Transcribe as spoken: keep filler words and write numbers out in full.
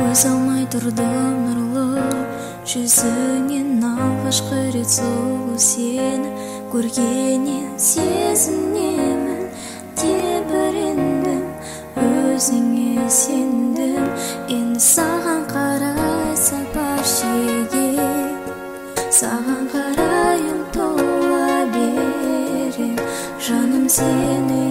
көз алмай тұрдым нұрлы жүзіңнен алғашқы рет сұлу сені көргеннен сезінемін тебірендім өзіңе сендім енді саған қарай сапар шегем саған қарай ұмтыла берем жаным сені